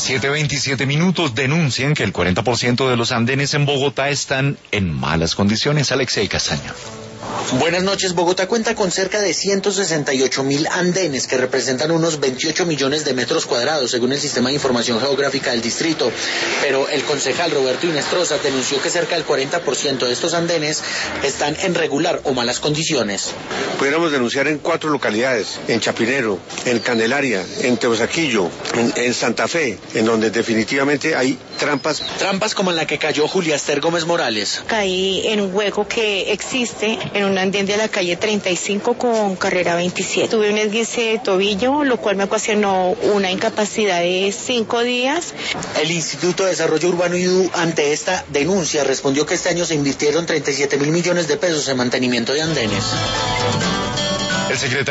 7:27. Denuncian que el 40% de los andenes en Bogotá están en malas condiciones. Alexei Castaño. Buenas noches. Bogotá cuenta con cerca de 168.000 andenes que representan unos 28 millones de metros cuadrados según el Sistema de Información Geográfica del distrito. Pero el concejal Roberto Inestrosa denunció que cerca del 40% de estos andenes están en regular o malas condiciones. Pudiéramos denunciar en 4 localidades, en Chapinero, en Candelaria, en Teusaquillo, en Santa Fe, en donde definitivamente hay trampas. Trampas como en la que cayó Julia Esther Gómez Morales. Caí en un hueco que existe en un andén de la calle 35 con carrera 27. Tuve un esguince de tobillo, lo cual me ocasionó una incapacidad de 5 días. El Instituto de Desarrollo Urbano IDU, ante esta denuncia, respondió que este año se invirtieron 37.000 millones de pesos en mantenimiento de andenes. El secretario